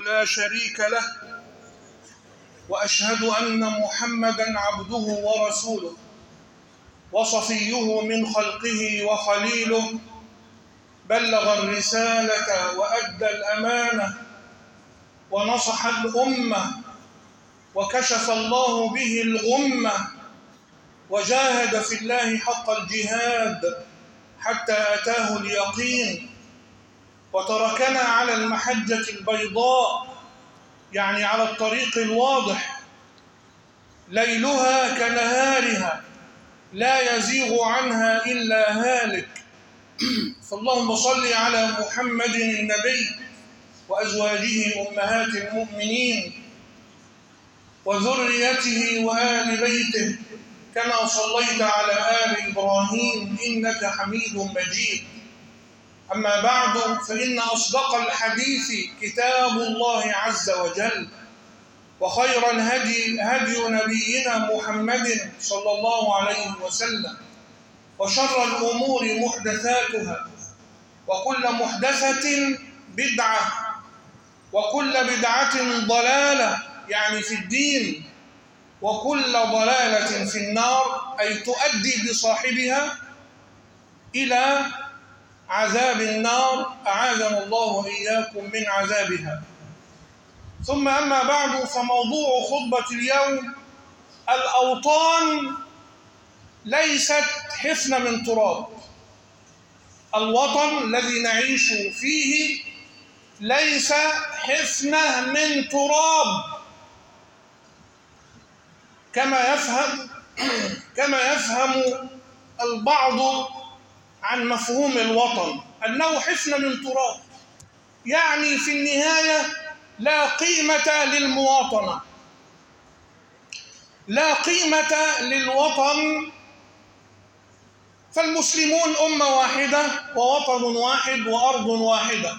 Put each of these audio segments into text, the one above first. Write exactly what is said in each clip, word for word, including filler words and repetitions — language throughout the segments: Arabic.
لا شريك له، وأشهد أن محمدًا عبده ورسوله وصفيه من خلقه وخليله، بلغ الرسالة وأدى الأمانة ونصح الأمة وكشف الله به الغمة، وجاهد في الله حق الجهاد حتى أتاه اليقين، وتركنا على المحجة البيضاء، يعني على الطريق الواضح، ليلها كنهارها لا يزيغ عنها إلا هالك. فاللهم صل على محمد النبي وأزواجه أمهات المؤمنين وذريته وآل بيته كما صليت على آل إبراهيم إنك حميد مجيد. أما بعد، فإن أصدق الحديث كتاب الله عز وجل، وخير الهدي هدي نبينا محمد صلى الله عليه وسلم، وشر الأمور محدثاتها، وكل محدثة بدعة، وكل بدعة ضلالة يعني في الدين، وكل ضلالة في النار، أي تؤدي بصاحبها إلى عذاب النار، أعاذنا الله وإياكم من عذابها. ثم أما بعد، فموضوع خطبة اليوم: الأوطان ليست حفنة من تراب. الوطن الذي نعيش فيه ليس حفنة من تراب كما يفهم كما يفهم البعض عن مفهوم الوطن، أنه حفنة من تراب، يعني في النهاية لا قيمة للمواطنة، لا قيمة للوطن. فالمسلمون أمة واحدة ووطن واحد وأرض واحدة.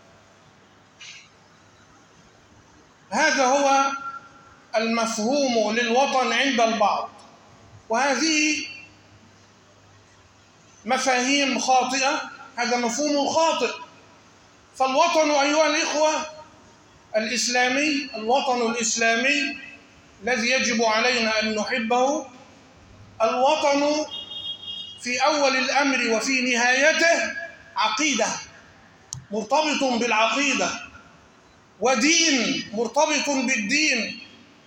هذا هو المفهوم للوطن عند البعض، وهذه مفاهيم خاطئة، هذا مفهوم خاطئ. فالوطن أيها الإخوة الإسلامي، الوطن الإسلامي الذي يجب علينا أن نحبه، الوطن في أول الأمر وفي نهايته عقيدة، مرتبط بالعقيدة، ودين مرتبط بالدين،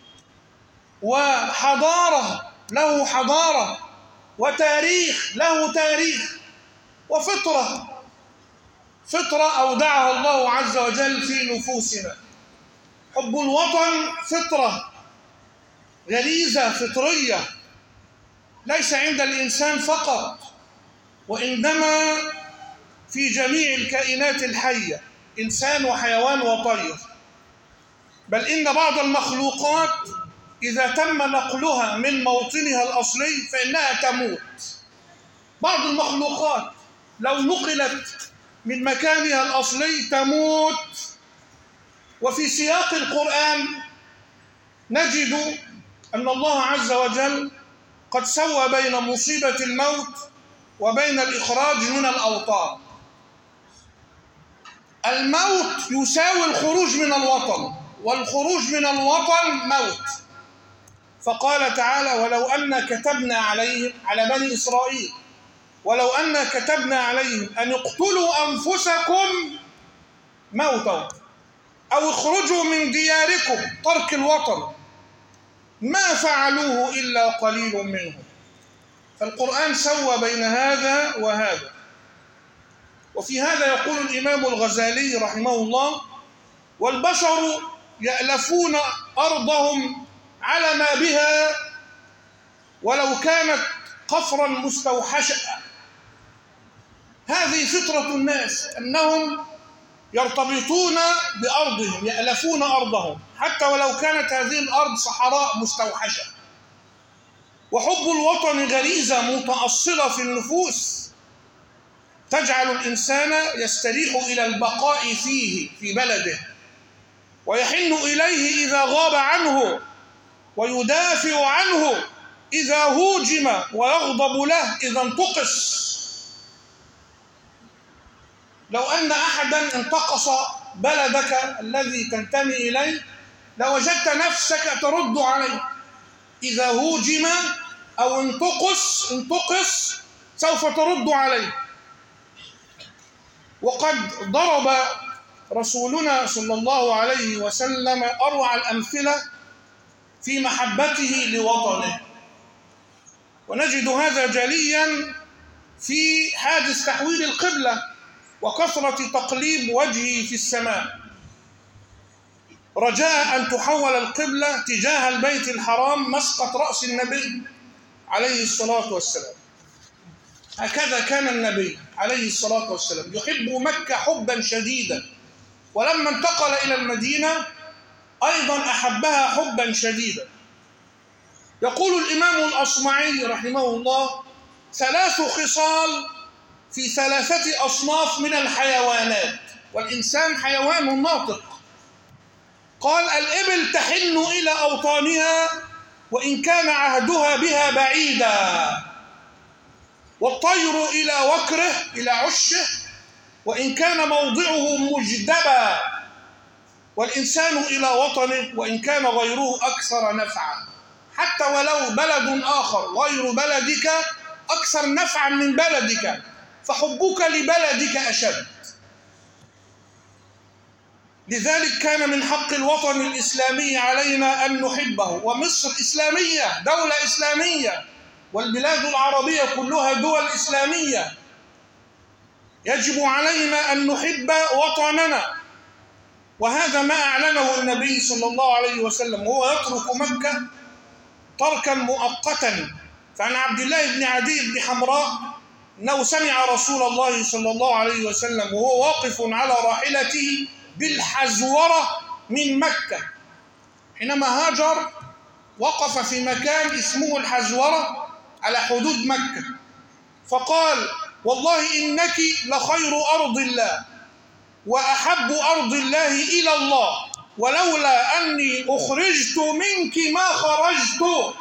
وحضارة له حضارة، وتاريخ له تاريخ، وفطرة فطرة أودعها الله عز وجل في نفوسنا. حب الوطن فطرة، غريزة فطرية، ليس عند الإنسان فقط، وإنما في جميع الكائنات الحية، إنسان وحيوان وطير. بل إن بعض المخلوقات إذا تم نقلها من موطنها الأصلي فإنها تموت. بعض المخلوقات لو نقلت من مكانها الأصلي تموت. وفي سياق القرآن نجد أن الله عز وجل قد سوى بين مصيبة الموت وبين الإخراج من الأوطان. الموت يساوي الخروج من الوطن، والخروج من الوطن موت. فقال تعالى: ولو أن كتبنا عليهم، على بني إسرائيل، ولو أن كتبنا عليهم أن اقتلوا أنفسكم موتا أو اخرجوا من دياركم، ترك الوطن، ما فعلوه إلا قليل منهم. فالقرآن سوى بين هذا وهذا. وفي هذا يقول الإمام الغزالي رحمه الله: والبشر يألفون أرضهم على ما بها ولو كانت قفرا مستوحشة. هذه فطرة الناس، أنهم يرتبطون بأرضهم، يألفون أرضهم حتى ولو كانت هذه الأرض صحراء مستوحشة. وحب الوطن غريزة متأصلة في النفوس تجعل الإنسان يستريح إلى البقاء فيه في بلده، ويحن إليه إذا غاب عنه، ويدافع عنه إذا هوجم، ويغضب له إذا انتقص. لو أن أحدا انتقص بلدك الذي تنتمي إليه لوجدت نفسك ترد عليه. إذا هوجم أو انتقص انتقص سوف ترد عليه. وقد ضرب رسولنا صلى الله عليه وسلم أروع الأمثلة في محبته لوطنه، ونجد هذا جليا في حادث تحويل القبلة وكثرة تقليب وجهه في السماء رجاء أن تحول القبلة تجاه البيت الحرام مسقط رأس النبي عليه الصلاة والسلام. هكذا كان النبي عليه الصلاة والسلام يحب مكة حبا شديدا، ولما انتقل إلى المدينة أيضا أحبها حبا شديدا. يقول الإمام الأصمعي رحمه الله: ثلاث خصال في ثلاثة أصناف من الحيوانات، والإنسان حيوان ناطق. قال: الإبل تحن إلى أوطانها وإن كان عهدها بها بعيدا، والطير إلى وكره إلى عشه وإن كان موضعه مجدبا، والإنسان إلى وطنه وإن كان غيره أكثر نفعا. حتى ولو بلد آخر غير بلدك أكثر نفعا من بلدك، فحبك لبلدك أشد. لذلك كان من حق الوطن الإسلامي علينا أن نحبه. ومصر إسلامية، دولة إسلامية، والبلاد العربية كلها دول إسلامية. يجب علينا أن نحب وطننا، وهذا ما أعلنه النبي صلى الله عليه وسلم وهو يترك مكة تركا مؤقتا. فعن عبد الله بن عدي بن حمراء أنه سمع رسول الله صلى الله عليه وسلم وهو واقف على راحلته بالحزورة من مكة. حينما هاجر وقف في مكان اسمه الحزورة على حدود مكة، فقال: والله إنك لخير أرض الله وأحب أرض الله إلى الله، ولولا أني أخرجت منك ما خرجت.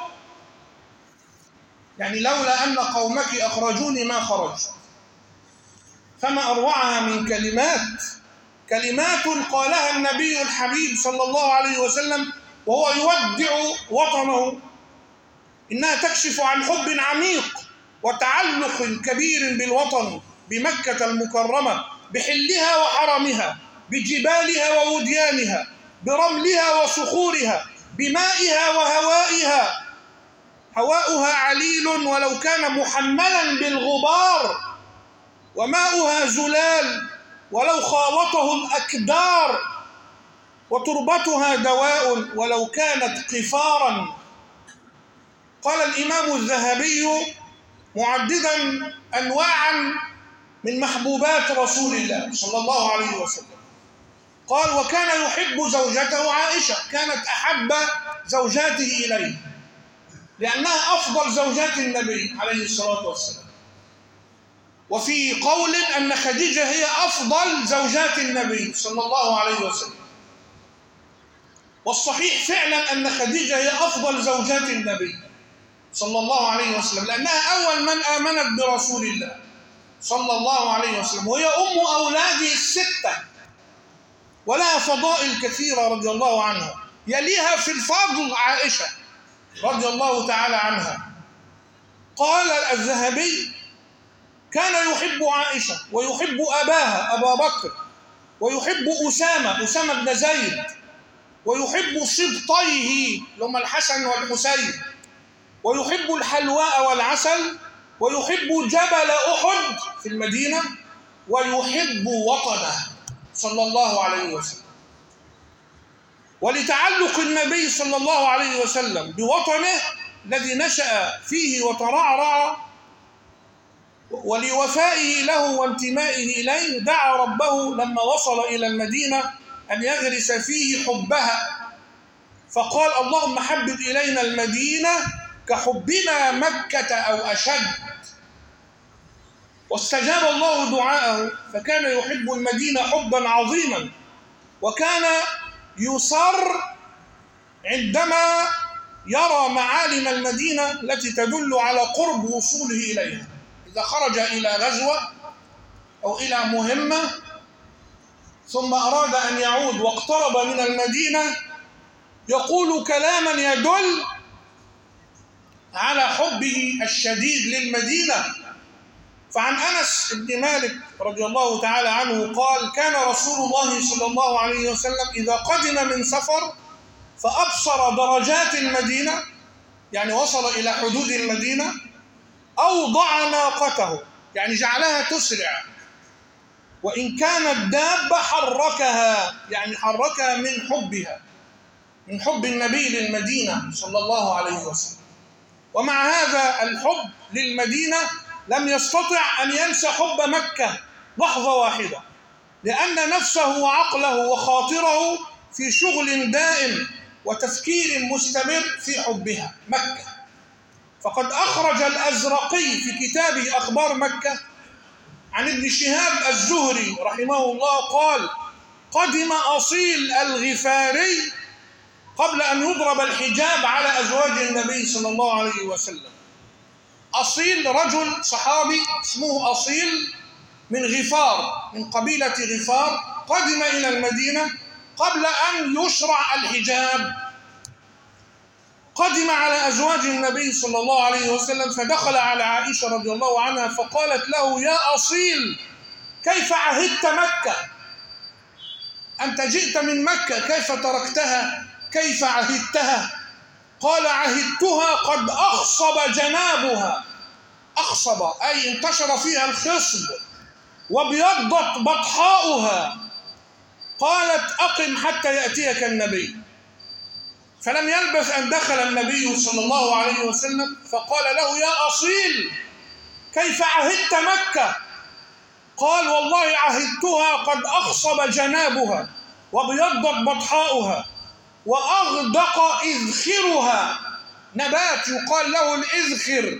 يعني لولا أن قومك أخرجوني ما خرجت. فما أروعها من كلمات كلمات قالها النبي الحبيب صلى الله عليه وسلم وهو يودع وطنه. إنها تكشف عن حب عميق وتعلق كبير بالوطن، بمكة المكرمة، بحلها وحرمها، بجبالها ووديانها، برملها وصخورها، بمائها وهوائها. هواؤها عليل ولو كان محملا بالغبار، وماؤها زلال ولو خالطه الأكدار، وتربتها دواء ولو كانت قفارا. قال الإمام الذهبي معددا أنواعا من محبوبات رسول الله صلى الله عليه وسلم، قال: وكان يحب زوجته عائشة، كانت أحب زوجاته إليه لأنها أفضل زوجات النبي عليه الصلاة والسلام. وفي قول أن خديجة هي أفضل زوجات النبي صلى الله عليه وسلم. والصحيح فعلا أن خديجة هي أفضل زوجات النبي صلى الله عليه وسلم، لأنها أول من آمنت برسول الله صلى الله عليه وسلم، وهي أم أولاده الستة، ولها فضائل كثيرة رضي الله عنها. يليها في الفضل عائشة رضي الله تعالى عنها. قال الذهبي: كان يحب عائشة ويحب أباها أبا بكر، ويحب أسامة أسامة بن زيد، ويحب سبطيه لهم الحسن والحسين، ويحب الحلواء والعسل، ويحب جبل أحد في المدينة، ويحب وطنه صلى الله عليه وسلم. ولتعلق النبي صلى الله عليه وسلم بوطنه الذي نشأ فيه وترعرع، ولوفائه له وانتمائه إليه، دعا ربه لما وصل إلى المدينة أن يغرس فيه حبها، فقال: اللهم حبب إلينا المدينة كحبنا مكة أو أشد. واستجاب الله دعاءه، فكان يحب المدينة حبا عظيما، وكان يصر عندما يرى معالم المدينة التي تدل على قرب وصوله إليها. إذا خرج إلى غزوة أو إلى مهمة ثم أراد أن يعود واقترب من المدينة يقول كلاما يدل على حبه الشديد للمدينة. فعن أنس بن مالك رضي الله تعالى عنه قال: كان رسول الله صلى الله عليه وسلم إذا قدم من سفر فأبصر درجات المدينة، يعني وصل إلى حدود المدينة، أوضع ناقته، يعني جعلها تسرع، وإن كانت دابة حركها، يعني حركها من حبها، من حب النبي للمدينة صلى الله عليه وسلم. ومع هذا الحب للمدينة لم يستطع أن ينسى حب مكة لحظة واحدة، لأن نفسه وعقله وخاطره في شغل دائم وتفكير مستمر في حبها مكة. فقد أخرج الأزرقي في كتابه أخبار مكة عن ابن شهاب الزهري رحمه الله قال: قدم أصيل الغفاري قبل أن يضرب الحجاب على أزواج النبي صلى الله عليه وسلم. أصيل رجل صحابي اسمه أصيل من غفار، من قبيلة غفار، قدم إلى المدينة قبل أن يشرع الحجاب. قدم على أزواج النبي صلى الله عليه وسلم فدخل على عائشة رضي الله عنها فقالت له: يا أصيل، كيف عهدت مكة؟ أنت جئت من مكة، كيف تركتها؟ كيف عهدتها؟ قال: عهدتها قد أخصب جنابها. أخصب أي انتشر فيها الخصب، وابيضت بطحاؤها. قالت: أقم حتى يأتيك النبي. فلم يلبث أن دخل النبي صلى الله عليه وسلم فقال له: يا أصيل، كيف عهدت مكة؟ قال: والله عهدتها قد أخصب جنابها وابيضت بطحاؤها وأغدق إذخرها، نبات يقال له الإذخر،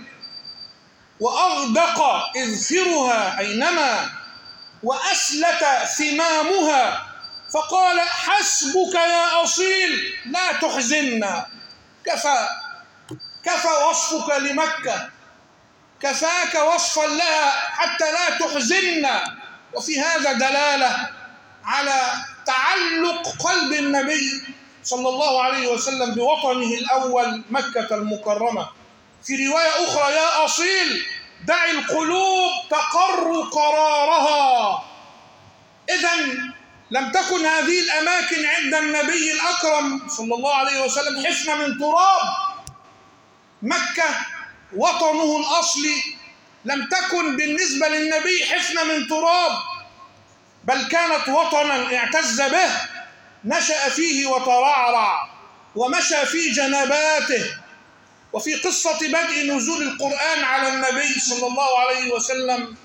وأغدق إذخرها أي نما، وأسلت ثمامها. فقال: حسبك يا أصيل، لا تحزننا. كفى كفى وصفك لمكة، كفاك وصفا لها حتى لا تحزننا. وفي هذا دلالة على تعلق قلب النبي صلى الله عليه وسلم بوطنه الأول مكة المكرمة. في رواية أخرى: يا أصيل، دع القلوب تقر قرارها. إذن لم تكن هذه الأماكن عند النبي الأكرم صلى الله عليه وسلم حفنة من تراب. مكة وطنه الأصلي لم تكن بالنسبة للنبي حفنة من تراب، بل كانت وطنا اعتز به، نشأ فيه وترعرع ومشى في جنباته. وفي قصة بدء نزول القرآن على النبي صلى الله عليه وسلم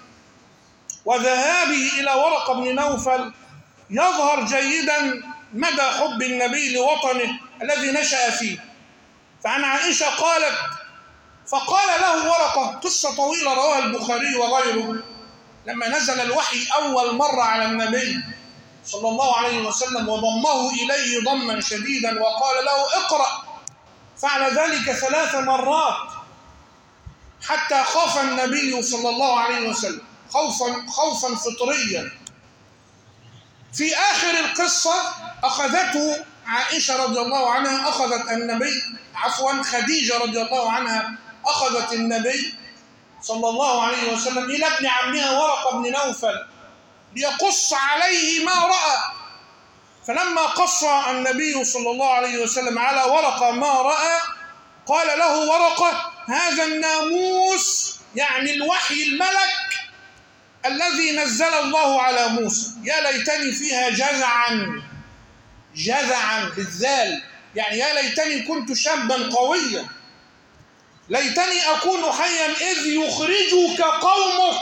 وذهابه إلى ورقة بن نوفل يظهر جيدا مدى حب النبي لوطنه الذي نشأ فيه. فعن عائشة قالت: فقال له ورقة، قصة طويلة رواها البخاري وغيره، لما نزل الوحي أول مرة على النبي صلى الله عليه وسلم وضمه إليه ضما شديدا وقال له: اقرأ، فعل ذلك ثلاث مرات حتى خاف النبي صلى الله عليه وسلم خوفا خوفا فطريا. في آخر القصة أخذته عائشة رضي الله عنها، أخذت النبي عفوا خديجة رضي الله عنها أخذت النبي صلى الله عليه وسلم إلى ابن عمها ورقة بن نوفل ليقص عليه ما رأى. فلما قص النبي صلى الله عليه وسلم على ورقة ما رأى قال له ورقة: هذا الناموس، يعني الوحي الملك الذي نزل الله على موسى، يا ليتني فيها جزعا، جزعا بالذال، يعني يا ليتني كنت شابا قويا، ليتني أكون حيا إذ يخرجك قومك.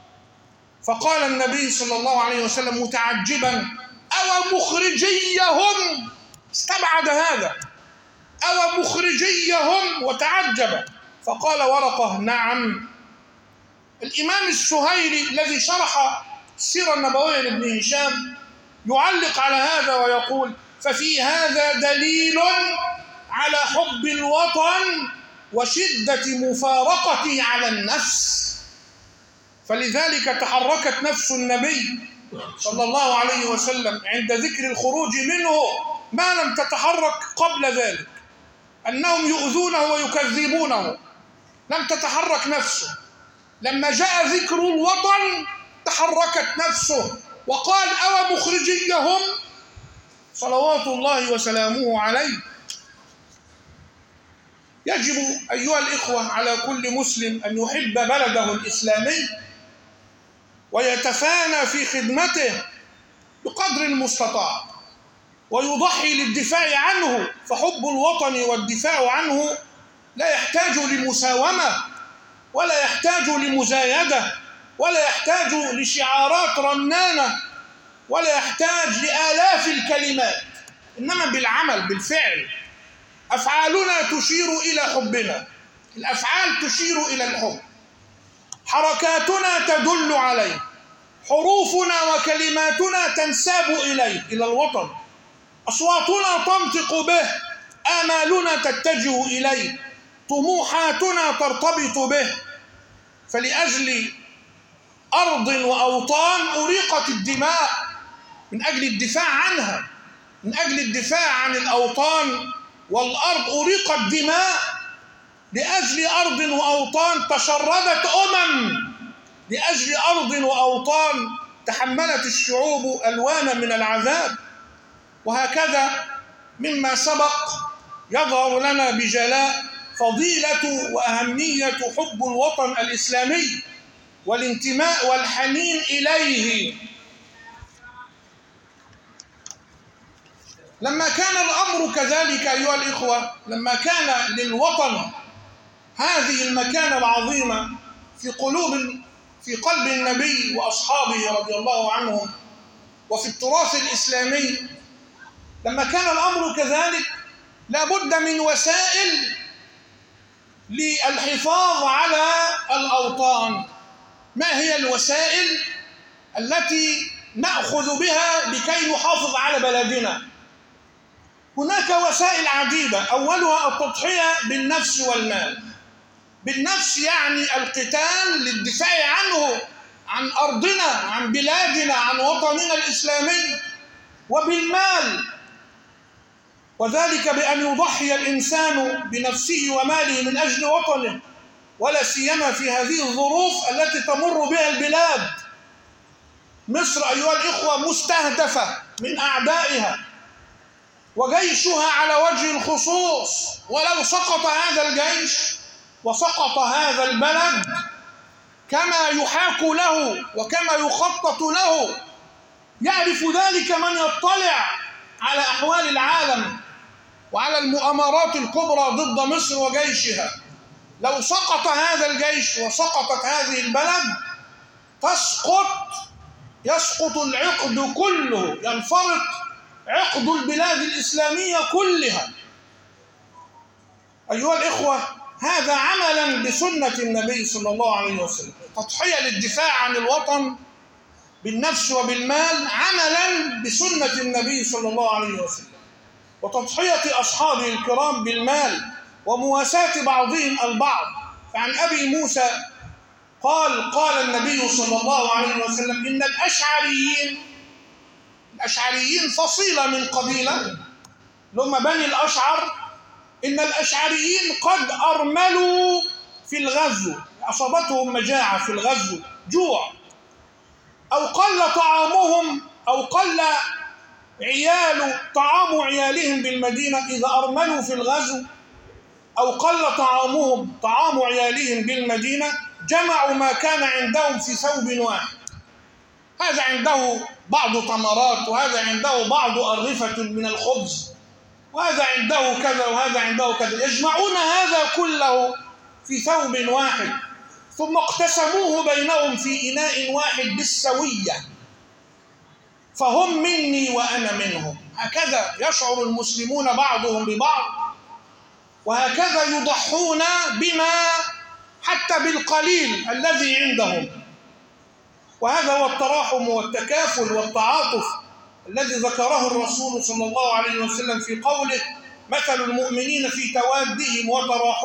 فقال النبي صلى الله عليه وسلم متعجبا: أو مخرجيهم؟ استبعد هذا، أو مخرجيهم، وتعجب. فقال ورقة: نعم. الإمام السهيلي الذي شرح السيرة النبوية لابن هشام يعلق على هذا ويقول: ففي هذا دليل على حب الوطن وشدة مفارقته على النفس. فلذلك تحركت نفس النبي صلى الله عليه وسلم عند ذكر الخروج منه ما لم تتحرك قبل ذلك، أنهم يؤذونه ويكذبونه، لم تتحرك نفسه. لما جاء ذكر الوطن تحركت نفسه وقال: أو مخرجيهم صلوات الله وسلامه عليه. يجب أيها الإخوة على كل مسلم أن يحب بلده الإسلامي ويتفانى في خدمته بقدر المستطاع ويضحي للدفاع عنه، فحب الوطن والدفاع عنه لا يحتاج لمساومة ولا يحتاج لمزايدة ولا يحتاج لشعارات رنانة ولا يحتاج لآلاف الكلمات، إنما بالعمل بالفعل. أفعالنا تشير إلى حبنا، الأفعال تشير إلى الحب، حركاتنا تدل عليه، حروفنا وكلماتنا تنساب إليه، إلى الوطن، أصواتنا تنطق به، آمالنا تتجه إليه، طموحاتنا ترتبط به. فلأجل أرض وأوطان أريقت الدماء من أجل الدفاع عنها، من أجل الدفاع عن الأوطان والأرض أريقت دماء، لأجل أرض وأوطان تشردت أمم، لأجل أرض وأوطان تحملت الشعوب ألوانا من العذاب. وهكذا مما سبق يظهر لنا بجلاء فضيلة وأهمية حب الوطن الإسلامي والانتماء والحنين إليه. لما كان الأمر كذلك أيها الإخوة، لما كان للوطن هذه المكانة العظيمة في قلوب في قلب النبي وأصحابه رضي الله عنهم وفي التراث الإسلامي، لما كان الأمر كذلك لابد من وسائل للحفاظ على الأوطان. ما هي الوسائل التي نأخذ بها لكي نحافظ على بلدنا؟ هناك وسائل عديدة، أولها التضحية بالنفس والمال. بالنفس يعني القتال للدفاع عنه، عن أرضنا، عن بلادنا، عن وطننا الإسلامي. وبالمال، وذلك بأن يضحي الإنسان بنفسه وماله من أجل وطنه، ولا سيما في هذه الظروف التي تمر بها البلاد. مصر أيها الإخوة مستهدفة من أعدائها وجيشها على وجه الخصوص، ولو سقط هذا الجيش وسقط هذا البلد كما يحاك له وكما يخطط له، يعرف ذلك من يطلع على أحوال العالم وعلى المؤامرات الكبرى ضد مصر وجيشها. لو سقط هذا الجيش وسقطت هذه البلد تسقط، يسقط العقد كله، ينفرط عقد البلاد الإسلامية كلها. أيها الإخوة، هذا عملا بسنة النبي صلى الله عليه وسلم، تضحية للدفاع عن الوطن بالنفس وبالمال عملا بسنة النبي صلى الله عليه وسلم، وتضحية أصحابه الكرام بالمال ومواساة بعضهم البعض. فعن أبي موسى قال قال النبي صلى الله عليه وسلم: إن الأشعريين، الأشعريين فصيلة من قبيلة لهم بني الأشعر، إن الأشعريين قد أرملوا في الغزو، أصابتهم مجاعة في الغزو، جوع، أو قل طعامهم أو قل عيال طعام عيالهم بالمدينة. إذا أرملوا في الغزو أو قل طعامهم طعام عيالهم بالمدينة جمعوا ما كان عندهم في ثوب واحد، هذا عنده بعض تمرات، وهذا عنده بعض أرغفة من الخبز، وهذا عنده كذا وهذا عنده كذا، يجمعون هذا كله في ثوب واحد، ثم اقتسموه بينهم في إناء واحد بالسوية، فهم مني وأنا منهم. هكذا يشعر المسلمون بعضهم ببعض، وهكذا يضحون بما حتى بالقليل الذي عندهم. وهذا هو التراحم والتكافل والتعاطف الذي ذكره الرسول صلى الله عليه وسلم في قوله: مثل المؤمنين في توادهم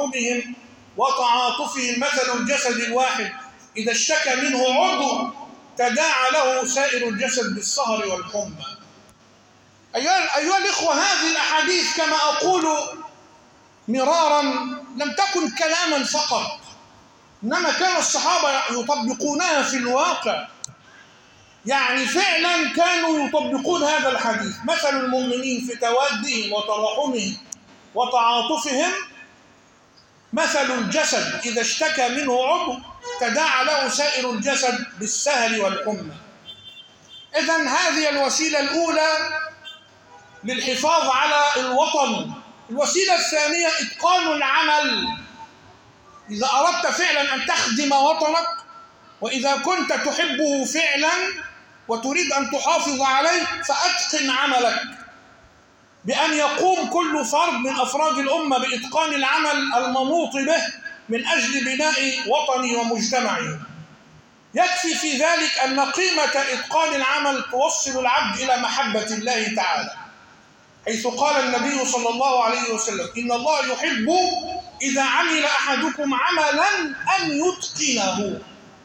وتراحمهم وتعاطفهم مثل الجسد الواحد إذا اشتكى منه عضو تداعى له سائر الجسد بالسهر والحمى. أيها, أيها الإخوة، هذه الأحاديث كما أقول مرارا لم تكن كلاما فقط، إنما كان الصحابة يطبقونها في الواقع. يعني فعلا كانوا يطبقون هذا الحديث: مثل المؤمنين في توادهم وتراحمهم وتعاطفهم مثل الجسد إذا اشتكى منه عضو تداعى له سائر الجسد بالسهر والحمى. إذن هذه الوسيلة الأولى للحفاظ على الوطن. الوسيلة الثانية إتقان العمل. إذا أردت فعلا أن تخدم وطنك، وإذا كنت تحبه فعلا وتريد أن تحافظ عليه، فأتقن عملك بأن يقوم كل فرد من أفراد الأمة بإتقان العمل المنوط به من أجل بناء وطني ومجتمعي. يكفي في ذلك أن قيمة إتقان العمل توصل العبد إلى محبة الله تعالى، حيث قال النبي صلى الله عليه وسلم: إن الله يحب إذا عمل أحدكم عملا أن يتقنه.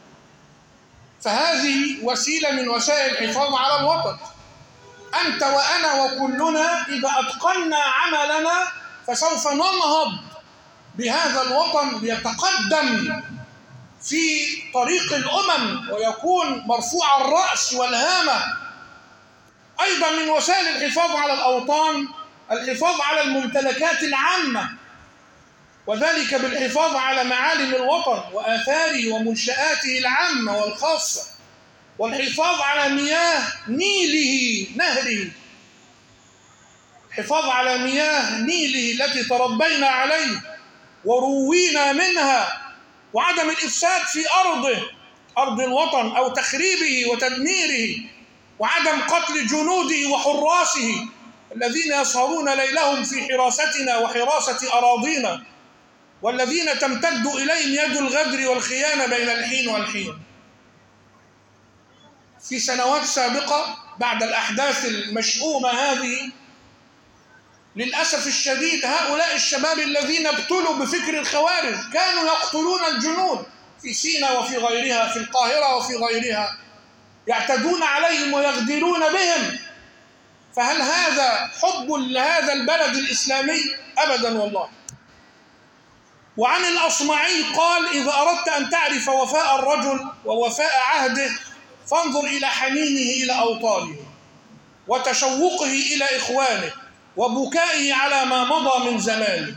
فهذه وسيلة من وسائل الحفاظ على الوطن. أنت وأنا وكلنا إذا أتقنا عملنا فسوف ننهض بهذا الوطن ليتقدم في طريق الأمم ويكون مرفوع الرأس والهامة. أيضا من وسائل الحفاظ على الأوطان الحفاظ على الممتلكات العامة، وذلك بالحفاظ على معالم الوطن وآثاره ومنشآته العامة والخاصة، والحفاظ على مياه نيله نهره، الحفاظ على مياه نيله التي تربينا عليه وروينا منها، وعدم الإفساد في أرضه أرض الوطن أو تخريبه وتدميره، وعدم قتل جنوده وحراسه الذين يسهرون ليلهم في حراستنا وحراسة أراضينا، والذين تمتد إليهم يد الغدر والخيانة بين الحين والحين. في سنوات سابقة بعد الأحداث المشؤومة هذه، للأسف الشديد هؤلاء الشباب الذين ابتلوا بفكر الخوارج كانوا يقتلون الجنود في سيناء وفي غيرها، في القاهرة وفي غيرها، يعتدون عليهم ويغدرون بهم. فهل هذا حب لهذا البلد الإسلامي؟ أبدا والله. وعن الأصمعي قال: إذا أردت أن تعرف وفاء الرجل ووفاء عهده فانظر إلى حنينه إلى أوطانه وتشوقه إلى إخوانه وبكائه على ما مضى من زمانه.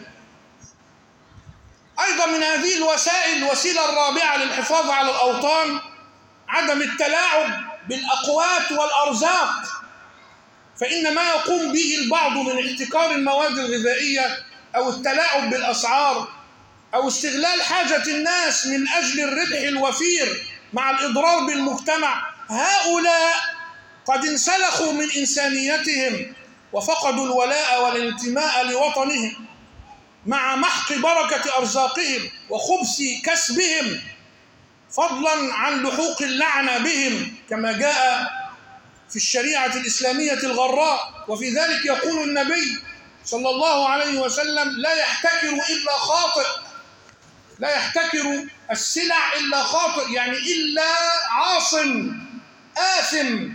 أيضا من هذه الوسائل الوسيلة الرابعة للحفاظ على الأوطان عدم التلاعب بالأقوات والأرزاق، فإن ما يقوم به البعض من احتكار المواد الغذائية أو التلاعب بالأسعار أو استغلال حاجة الناس من أجل الربح الوفير مع الإضرار بالمجتمع، هؤلاء قد انسلخوا من إنسانيتهم وفقدوا الولاء والانتماء لوطنهم، مع محق بركة أرزاقهم وخبث كسبهم، فضلا عن لحوق اللعنة بهم كما جاء في الشريعة الإسلامية الغراء. وفي ذلك يقول النبي صلى الله عليه وسلم: لا يحتكر إلا خاطئ، لا يحتكر السلع إلا خاطئ، يعني إلا عاص آثم.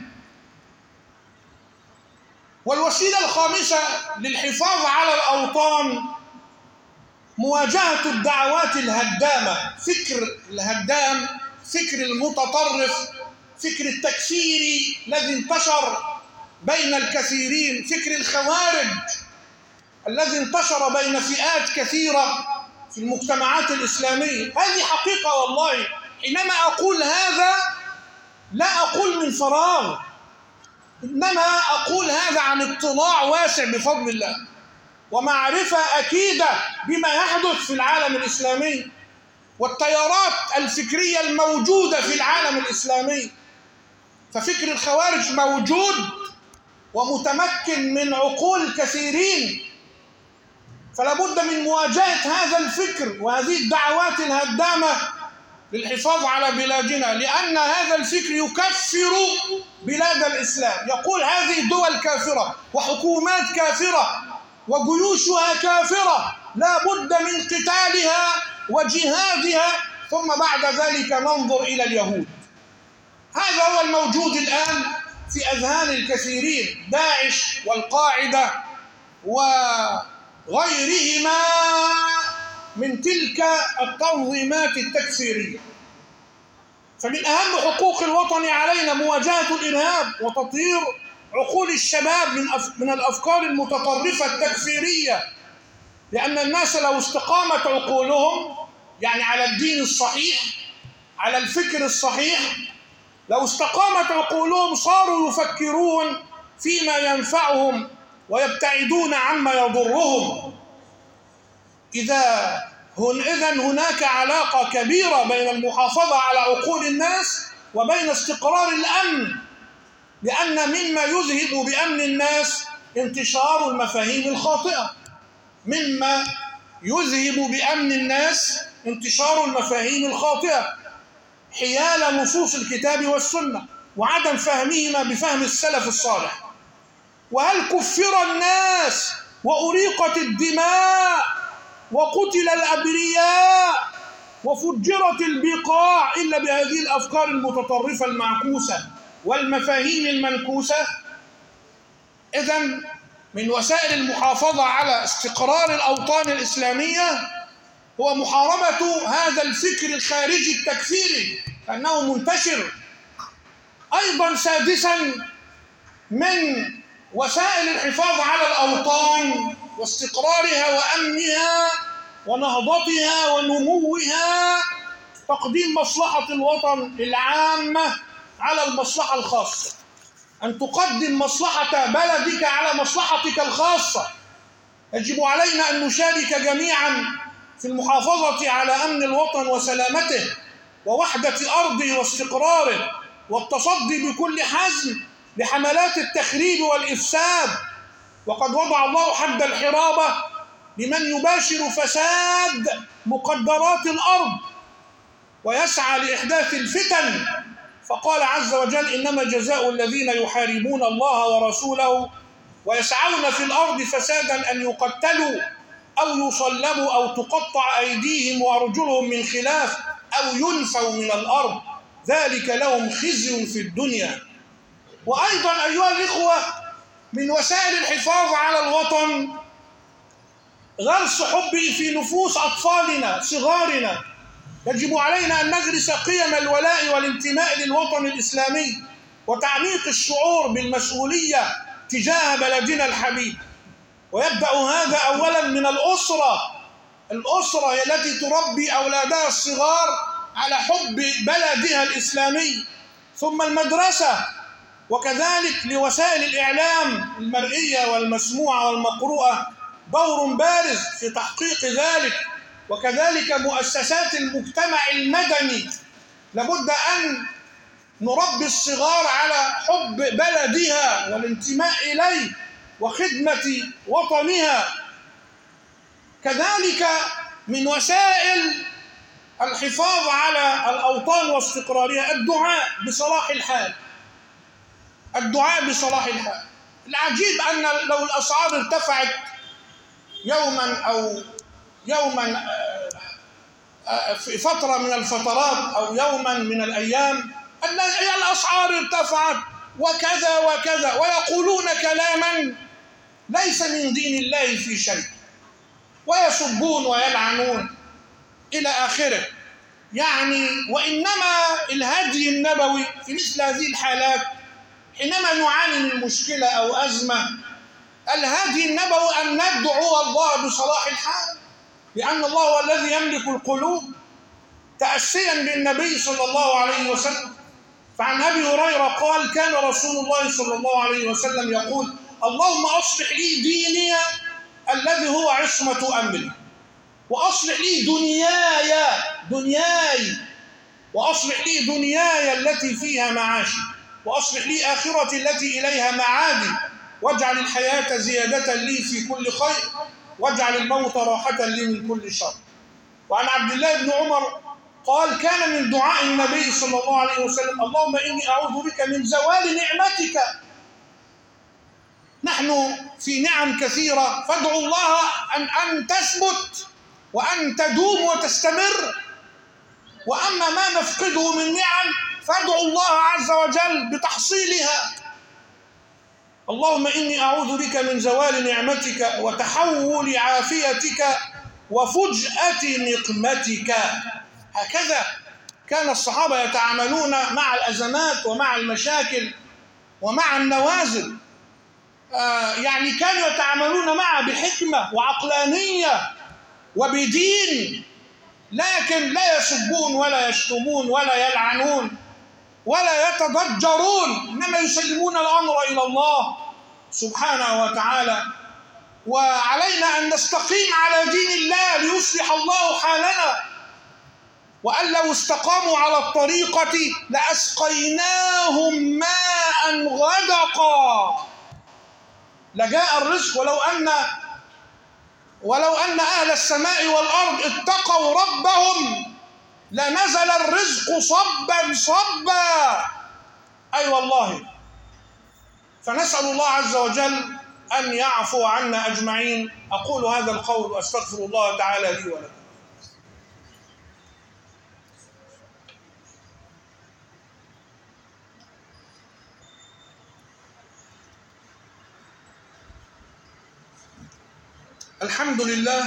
والوسيلة الخامسة للحفاظ على الأوطان مواجهة الدعوات الهدامة، فكر الهدام، فكر المتطرف، فكر التكفيري الذي انتشر بين الكثيرين، فكر الخوارج الذي انتشر بين فئات كثيرة في المجتمعات الإسلامية. هذه حقيقة والله. حينما أقول هذا لا أقول من فراغ، إنما أقول هذا عن اطلاع واسع بفضل الله ومعرفة أكيدة بما يحدث في العالم الإسلامي والتيارات الفكرية الموجودة في العالم الإسلامي. ففكر الخوارج موجود ومتمكن من عقول الكثيرين، فلا بد من مواجهة هذا الفكر وهذه الدعوات الهدامة للحفاظ على بلادنا، لأن هذا الفكر يكفر بلاد الإسلام، يقول هذه دول كافرة وحكومات كافرة وجيوشها كافرة، لا بد من قتالها وجهادها، ثم بعد ذلك ننظر إلى اليهود. هذا هو الموجود الآن في أذهان الكثيرين، داعش والقاعدة وغيرهما من تلك التنظيمات التكفيرية. فمن أهم حقوق الوطن علينا مواجهة الإرهاب وتطهير عقول الشباب من من الأفكار المتطرفة التكفيرية، لأن الناس لو استقامت عقولهم يعني على الدين الصحيح، على الفكر الصحيح، لو استقامت عقولهم صاروا يفكرون فيما ينفعهم ويبتعدون عما يضرهم. إذا إذن هناك علاقة كبيرة بين المحافظة على عقول الناس وبين استقرار الأمن، لأن مما يذهب بأمن الناس انتشار المفاهيم الخاطئة، مما يذهب بأمن الناس انتشار المفاهيم الخاطئة حيال نصوص الكتاب والسنة وعدم فهمهما بفهم السلف الصالح. وهل كفر الناس وأريقت الدماء وقتل الأبرياء وفجرت البقاع إلا بهذه الأفكار المتطرفة المعكوسة والمفاهيم المنكوسة؟ إذن من وسائل المحافظة على استقرار الأوطان الإسلامية هو محاربة هذا الفكر الخارجي التكفيري لأنه منتشر. أيضا سادسا من وسائل الحفاظ على الأوطان واستقرارها وأمنها ونهضتها ونموها تقديم مصلحة الوطن العامة على المصلحة الخاصة، أن تقدم مصلحة بلدك على مصلحتك الخاصة. يجب علينا أن نشارك جميعا في المحافظة على أمن الوطن وسلامته ووحدة أرضه واستقراره، والتصدي بكل حزم لحملات التخريب والإفساد. وقد وضع الله حد الحرابة لمن يباشر فساد مقدرات الأرض ويسعى لإحداث الفتن، فقال عز وجل: إنما جزاء الذين يحاربون الله ورسوله ويسعون في الأرض فسادا أن يقتلوا أو يصلبوا أو تقطع أيديهم وأرجلهم من خلاف أو ينفوا من الأرض ذلك لهم خزي في الدنيا. وأيضا أيها الإخوة من وسائل الحفاظ على الوطن غرس حبه في نفوس أطفالنا صغارنا. يجب علينا أن نغرس قيم الولاء والانتماء للوطن الإسلامي وتعميق الشعور بالمسؤولية تجاه بلدنا الحبيب. ويبدأ هذا أولا من الأسرة. الأسرة هي التي تربي أولادها الصغار على حب بلدها الإسلامي، ثم المدرسة، وكذلك لوسائل الإعلام المرئية والمسموعة والمقروءة دور بارز في تحقيق ذلك، وكذلك مؤسسات المجتمع المدني. لابد أن نربي الصغار على حب بلدها والانتماء إليه وخدمة وطنها. كذلك من وسائل الحفاظ على الأوطان واستقرارها الدعاء بصلاح الحال. الدعاء بصلاح الحال. العجيب أن لو الأسعار ارتفعت يوما أو يوما في فترة من الفترات أو يوما من الأيام أن الأسعار ارتفعت وكذا وكذا، ويقولون كلاما ليس من دين الله في شيء، ويسبون ويلعنون إلى آخره. يعني وإنما الهدي النبوي في مثل هذه الحالات حينما نعاني من مشكلة أو أزمة، الهدي النبوي أن ندعو الله بصلاح الحال، لأن الله هو الذي يملك القلوب، تأسيا بالنبي صلى الله عليه وسلم. فعن أبي هريرة قال: كان رسول الله صلى الله عليه وسلم يقول: اللهم أصلح لي ديني الذي هو عصمة أمري، وأصلح لي دنياي دنياي وأصلح لي دنياي التي فيها معاشي، وأصلح لي آخرتي التي إليها معادي، واجعل الحياة زيادة لي في كل خير، واجعل الموت راحة لي من كل شر. وعن عبد الله بن عمر قال: كان من دعاء النبي صلى الله عليه وسلم: اللهم إني أعوذ بك من زوال نعمتك. نحن في نعم كثيرة، فادعوا الله أن أن تثبت وأن تدوم وتستمر. وأما ما نفقده من نعم فادعوا الله عز وجل بتحصيلها. اللهم إني أعوذ بك من زوال نعمتك وتحول عافيتك وفجأة نقمتك. هكذا كان الصحابة يتعاملون مع الأزمات ومع المشاكل ومع النوازل. آه يعني كانوا يتعاملون معها بحكمة وعقلانية وبدين، لكن لا يسبون ولا يشتمون ولا يلعنون ولا يتضجرون، إنما يسلمون الأمر إلى الله سبحانه وتعالى. وعلينا أن نستقيم على دين الله ليصلح الله حالنا، وأن لو استقاموا على الطريقة لأسقيناهم ماء غدقا لجاء الرزق. ولو أن ولو أن أهل السماء والأرض اتقوا ربهم لنزل الرزق صبا صبا. أي والله. فنسأل الله عز وجل أن يعفو عنا أجمعين. أقول هذا القول وأستغفر الله تعالى لي ولكم. الحمد لله،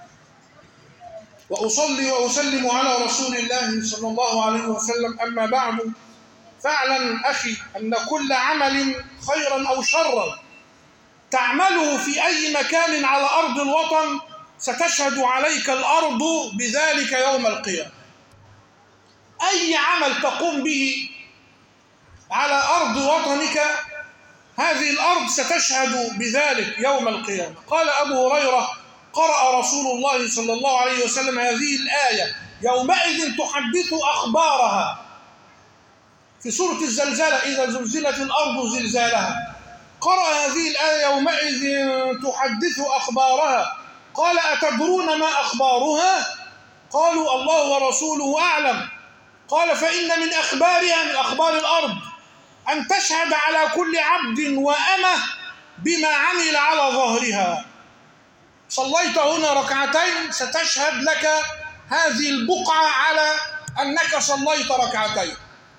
وأصلي وأسلم على رسول الله صلى الله عليه وسلم. أما بعد، فاعلم أخي أن كل عمل خيرا أو شرا تعمله في أي مكان على أرض الوطن ستشهد عليك الأرض بذلك يوم القيامة. أي عمل تقوم به على أرض وطنك هذه الأرض ستشهد بذلك يوم القيامة. قال أبو هريرة: قرأ رسول الله صلى الله عليه وسلم هذه الآية: يومئذ تحدث أخبارها، في سورة الزلزلة: إذا زلزلت الأرض زلزالها. قرأ هذه الآية: يومئذ تحدث أخبارها. قال: أتدرون ما أخبارها؟ قالوا: الله ورسوله أعلم. قال: فإن من أخبارها، من أخبار الأرض، أن تشهد على كل عبد وأمة بما عمل على ظهرها. صليت هنا ركعتين ستشهد لك هذه البقعة على أنك صليت ركعتين.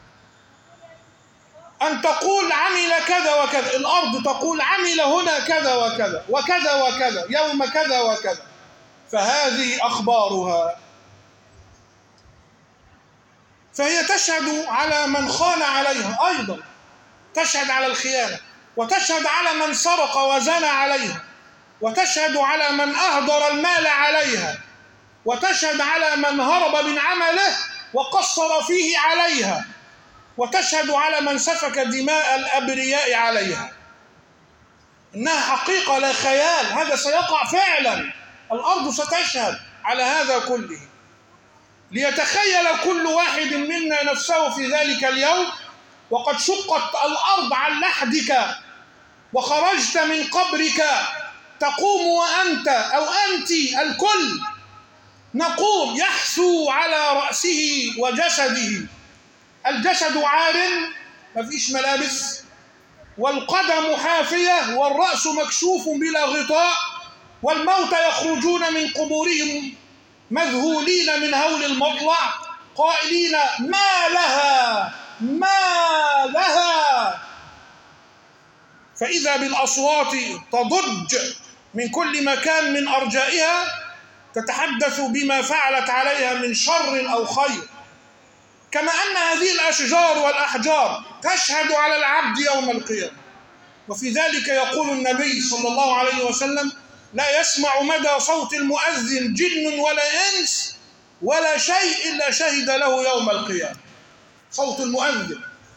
أن تقول عمل كذا وكذا، الأرض تقول عمل هنا كذا وكذا وكذا وكذا يوم كذا وكذا. فهذه أخبارها. فهي تشهد على من خان عليها، أيضا تشهد على الخيانة، وتشهد على من سرق وزنى عليها، وتشهد على من أهدر المال عليها، وتشهد على من هرب من عمله وقصر فيه عليها، وتشهد على من سفك دماء الأبرياء عليها. إنها حقيقة لا خيال، هذا سيقع فعلا. الأرض ستشهد على هذا كله. ليتخيل كل واحد منا نفسه في ذلك اليوم وقد شقت الأرض عن لحدك وخرجت من قبرك، تقوم وأنت أو أنت الكل نقوم يحثو على رأسه وجسده. الجسد عار، ما فيش ملابس، والقدم حافية، والرأس مكشوف بلا غطاء، والموتى يخرجون من قبورهم مذهولين من هول المطلع قائلين: ما لها ما لها. فإذا بالأصوات تضج من كل مكان من أرجائها تتحدث بما فعلت عليها من شر أو خير. كما أن هذه الأشجار والأحجار تشهد على العبد يوم القيامة. وفي ذلك يقول النبي صلى الله عليه وسلم: لا يسمع مدى صوت المؤذن جن ولا إنس ولا شيء إلا شهد له يوم القيامة. صوت المؤذن.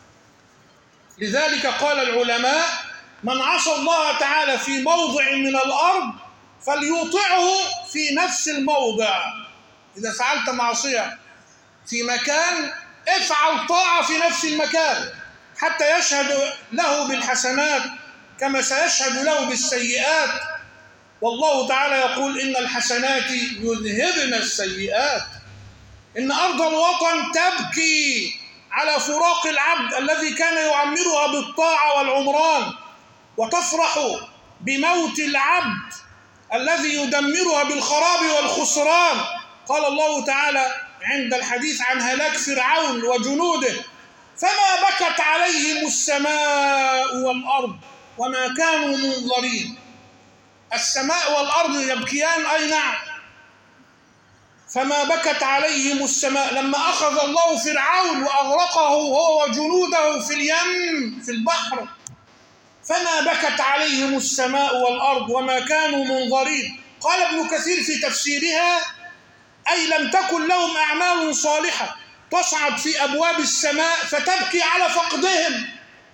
لذلك قال العلماء: من عصى الله تعالى في موضع من الأرض فليطعه في نفس الموضع. إذا فعلت معصية في مكان افعل طاعة في نفس المكان حتى يشهد له بالحسنات كما سيشهد له بالسيئات. والله تعالى يقول: إن الحسنات يذهبن السيئات. إن أرض الوطن تبكي على فراق العبد الذي كان يعمرها بالطاعة والعمران، وتفرح بموت العبد الذي يدمرها بالخراب والخسران. قال الله تعالى عند الحديث عن هلاك فرعون وجنوده: فما بكت عليهم السماء والأرض وما كانوا منظرين. السماء والأرض يبكيان، أي نعم. فما بكت عليهم السماء لما أخذ الله فرعون وأغرقه هو وجنوده في اليم في البحر، فما بكت عليهم السماء والأرض وما كانوا منظرين. قال ابن كثير في تفسيرها: أي لم تكن لهم أعمال صالحة تصعد في أبواب السماء فتبكي على فقدهم.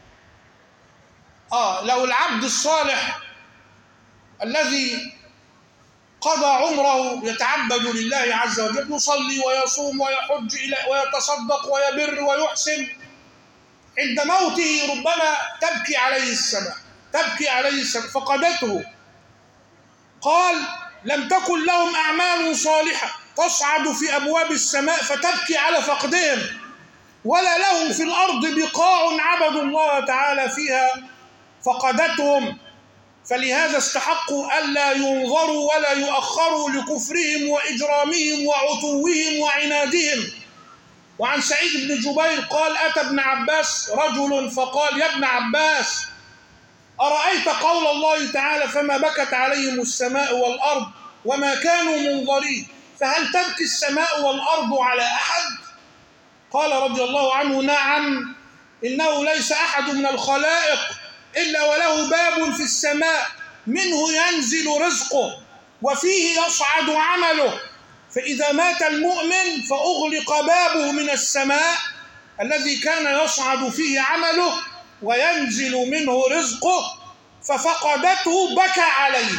آه لو العبد الصالح الذي قضى عمره يتعبد لله عز وجل، يصلي ويصوم ويحج ويتصدق ويبر ويحسن، عند موته ربما تبكي عليه السماء تبكي عليه السماء فقدته. قال: لم تكن لهم أعمال صالحة تصعد في أبواب السماء فتبكي على فقدهم، ولا لهم في الأرض بقاع عبدوا الله تعالى فيها فقدتهم، فلهذا استحقوا ألا ينظروا ولا يؤخروا لكفرهم وإجرامهم وعتوهم وعنادهم. وعن سعيد بن جبير قال: أتى ابن عباس رجل فقال: يا ابن عباس، أرأيت قول الله تعالى: فما بكت عليهم السماء والأرض وما كانوا منظرين، فهل تبكي السماء والأرض على أحد؟ قال رضي الله عنه: نعم، إنه ليس أحد من الخلائق إلا وله باب في السماء منه ينزل رزقه وفيه يصعد عمله، فإذا مات المؤمن فأغلق بابه من السماء الذي كان يصعد فيه عمله وينزل منه رزقه، ففقدته بكى عليه.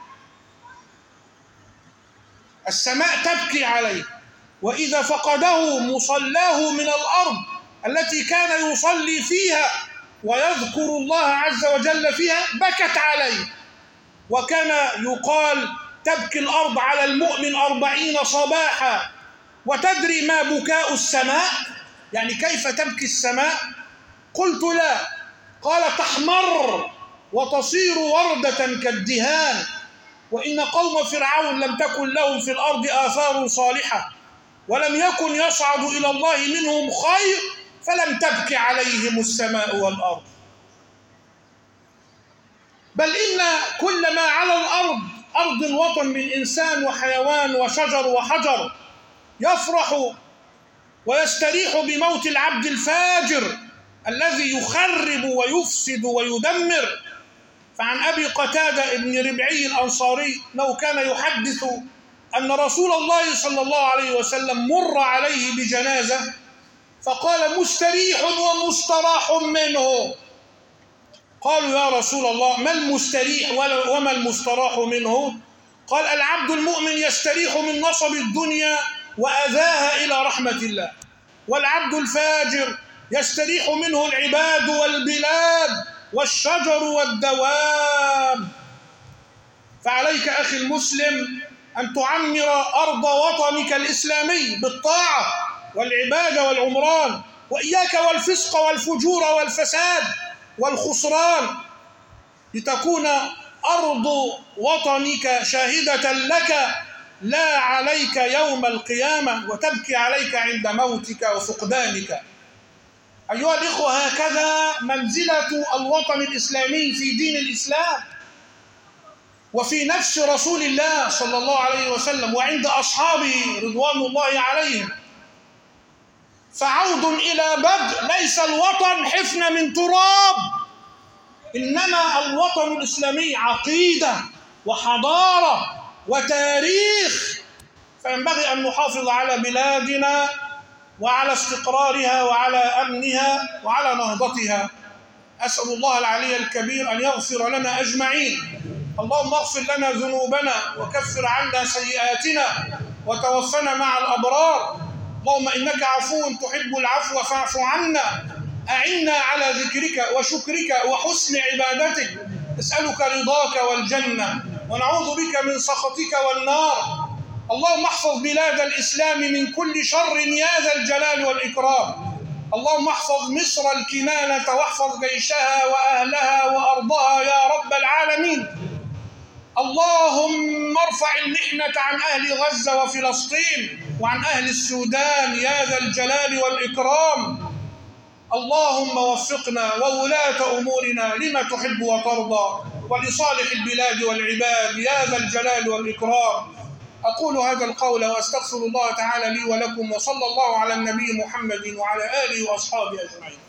السماء تبكي عليه. وإذا فقده مصلاه من الأرض التي كان يصلي فيها ويذكر الله عز وجل فيها بكت عليه. وكان يقال: تبكي الأرض على المؤمن أربعين صباحا. وتدري ما بكاء السماء؟ يعني كيف تبكي السماء؟ قلت: لا. قال: تحمر وتصير وردة كالدهان. وإن قوم فرعون لم تكن لهم في الأرض آثار صالحة ولم يكن يصعد إلى الله منهم خير، فلم تبكي عليهم السماء والأرض. بل إن كل ما على الأرض، أرض الوطن، من إنسان وحيوان وشجر وحجر، يفرح ويستريح بموت العبد الفاجر الذي يخرب ويفسد ويدمر. فعن أبي قتادة بن ربعي الأنصاري أنه كان يحدث أن رسول الله صلى الله عليه وسلم مر عليه بجنازة فقال: مستريح ومستراح منه. قالوا: يا رسول الله، ما المستريح وما المستراح منه؟ قال: العبد المؤمن يستريح من نصب الدنيا وأذاها إلى رحمة الله، والعبد الفاجر يستريح منه العباد والبلاد والشجر والدواب. فعليك أخي المسلم أن تعمر أرض وطنك الإسلامي بالطاعة والعبادة والعمران، وإياك والفسق والفجور والفساد والخسران، لتكون أرض وطنك شاهدة لك لا عليك يوم القيامة وتبكي عليك عند موتك وفقدانك. أيها الإخوة، هكذا منزلة الوطن الإسلامي في دين الإسلام وفي نفس رسول الله صلى الله عليه وسلم وعند أصحابه رضوان الله عليهم. فعود إلى بدء، ليس الوطن حفنة من تراب، إنما الوطن الإسلامي عقيدة وحضارة وتاريخ. فينبغي أن نحافظ على بلادنا وعلى استقرارها وعلى أمنها وعلى نهضتها. أسأل الله العلي الكبير أن يغفر لنا أجمعين. اللهم اغفر لنا ذنوبنا وكفر عنا سيئاتنا وتوفنا مع الأبرار. اللهم إنك عفو تحب العفو فاعف عنا. أعنا على ذكرك وشكرك وحسن عبادتك. نسألك رضاك والجنة ونعوذ بك من سخطك والنار. اللهم احفظ بلاد الإسلام من كل شر يا ذا الجلال والإكرام. اللهم احفظ مصر الكنانة واحفظ جيشها وأهلها وأرضها يا رب العالمين. اللهم ارفع المحنة عن أهل غزة وفلسطين وعن أهل السودان يا ذا الجلال والإكرام. اللهم وفقنا وولاة أمورنا لما تحب وترضى ولصالح البلاد والعباد يا ذا الجلال والإكرام. أقول هذا القول وأستغفر الله تعالى لي ولكم، وصلى الله على النبي محمد وعلى آله وأصحابه أجمعين.